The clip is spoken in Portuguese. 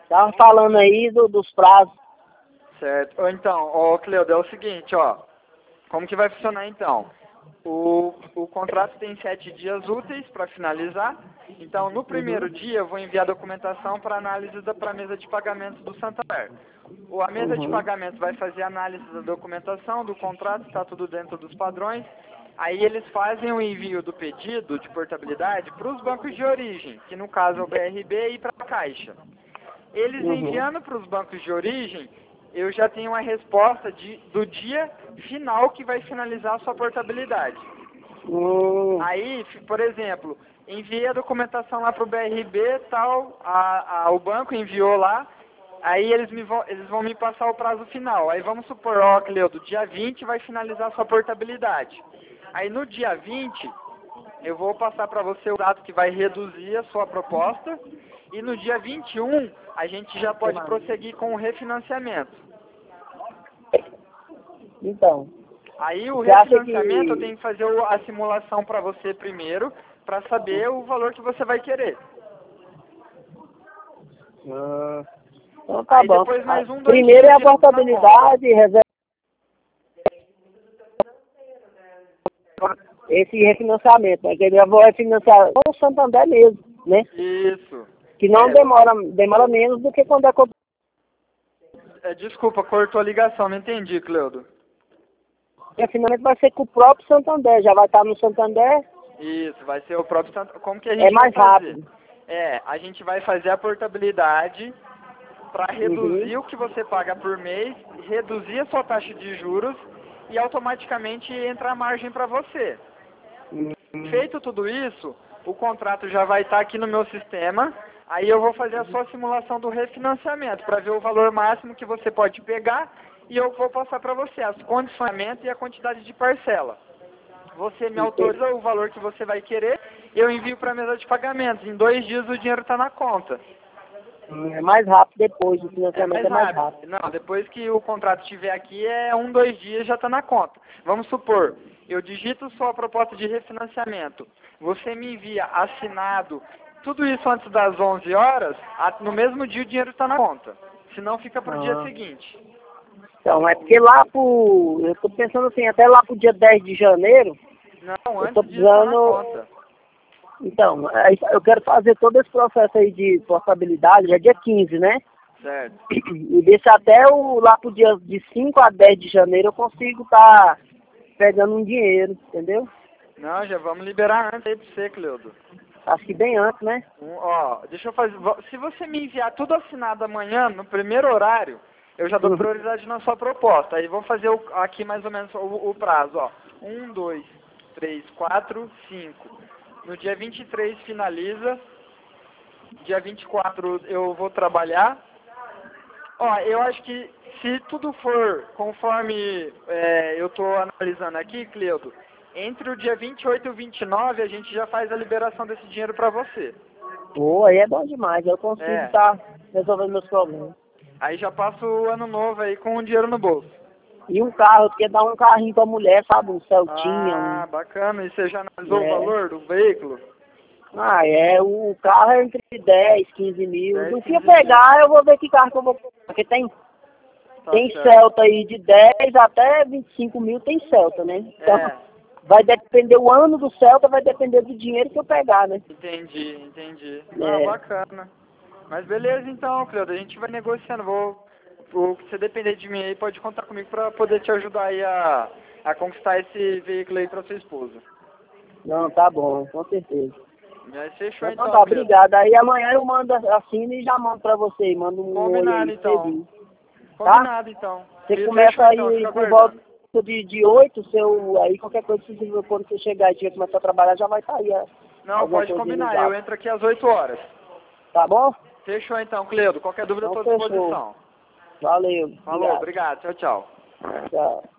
Tava falando aí dos prazos. Certo. Ou então, Cleudo, é o seguinte, ó. Como que vai funcionar então? O contrato tem 7 dias úteis para finalizar. Então, no primeiro dia, eu vou enviar a documentação para análise para a mesa de pagamentos do Santander. A mesa de pagamentos vai fazer a análise da documentação, do contrato, está tudo dentro dos padrões. Aí eles fazem o envio do pedido de portabilidade para os bancos de origem, que no caso é o BRB e para a Caixa. Eles enviando para os bancos de origem, eu já tenho a resposta do dia final que vai finalizar a sua portabilidade. Aí, por exemplo, enviei a documentação lá para o BRB, tal, o banco enviou lá, aí eles vão me passar o prazo final. Aí vamos supor, Cleudo, dia 20 vai finalizar a sua portabilidade. Aí no dia 20, eu vou passar para você o dado que vai reduzir a sua proposta, e no dia 21, a gente já pode prosseguir com o refinanciamento. Então. Aí o refinanciamento eu tenho que fazer a simulação para você primeiro, para saber o valor que você vai querer. Então tá aí bom. Depois mais Primeiro é a portabilidade, reserva. Esse refinanciamento, né? Que eu vou refinanciar com o Santander mesmo, né? Isso. Que não demora menos do que quando é desculpa, cortou a ligação, não entendi, Cleudo. O refinanciamento vai ser com o próprio Santander, já vai estar no Santander. Isso, vai ser o próprio Santander. Como que a gente vai fazer? Rápido. A gente vai fazer a portabilidade para reduzir o que você paga por mês, reduzir a sua taxa de juros e automaticamente entra a margem para você. Feito tudo isso, o contrato já vai estar aqui no meu sistema, aí eu vou fazer a sua simulação do refinanciamento para ver o valor máximo que você pode pegar e eu vou passar para você as condicionamento e a quantidade de parcela. Você me autoriza o valor que você vai querer, eu envio para a mesa de pagamentos. Em 2 dias o dinheiro está na conta. É mais rápido depois, o financiamento é mais rápido. Não, depois que o contrato estiver aqui, 1, 2 dias já está na conta. Vamos supor, eu digito sua proposta de refinanciamento, você me envia assinado, tudo isso antes das 11 horas, no mesmo dia o dinheiro está na conta. Senão fica para o dia seguinte. Então, é porque eu estou pensando assim, até lá pro dia 10 de janeiro, não, antes disso tá na conta. Então, eu quero fazer todo esse processo aí de portabilidade, já é dia 15, né? Certo. E ver se até lá pro dia de 5 a 10 de janeiro eu consigo estar pegando um dinheiro, entendeu? Não, já vamos liberar antes aí pra você, Cleudo. Acho que bem antes, né? Deixa eu fazer. Se você me enviar tudo assinado amanhã, no primeiro horário, eu já dou prioridade na sua proposta. Aí vou fazer aqui mais ou menos o prazo, 1, 2, 3, 4, 5. No dia 23 finaliza. Dia 24 eu vou trabalhar. Eu acho que se tudo for conforme eu estou analisando aqui, Cleudo, entre o dia 28 e o 29 a gente já faz a liberação desse dinheiro para você. Aí é bom demais, eu consigo estar resolvendo meus problemas. Aí já passo o ano novo aí com o dinheiro no bolso. E um carro, eu queria dar um carrinho pra mulher, sabe? Um Celtinha. Bacana. E você já analisou o valor do veículo? O carro é entre 10, 15 mil. Do que eu pegar, eu vou ver que carro que eu vou pegar. Porque tem Celta aí de 10 até 25 mil, tem Celta, né? Então, vai depender, o ano do Celta vai depender do dinheiro que eu pegar, né? Entendi. Bacana. Mas beleza então, Cleudo, a gente vai negociando. Se você depender de mim aí, pode contar comigo para poder te ajudar aí a conquistar esse veículo aí para sua esposa. Não, tá bom, com certeza. Mas fechou então, tá, obrigado. Aí amanhã eu mando assino e já mando pra você. Mando um Combinado aí então. Tá? Combinado então. Você começa aí por volta de 8, aí qualquer coisa, quando você chegar e tiver começar a trabalhar, já vai estar aí. Não, pode combinar. Eu entro aqui às 8 horas. Tá bom? Fechou então, Cleudo. Qualquer dúvida, eu estou à disposição. Valeu. Falou, obrigado. Tchau. Tchau.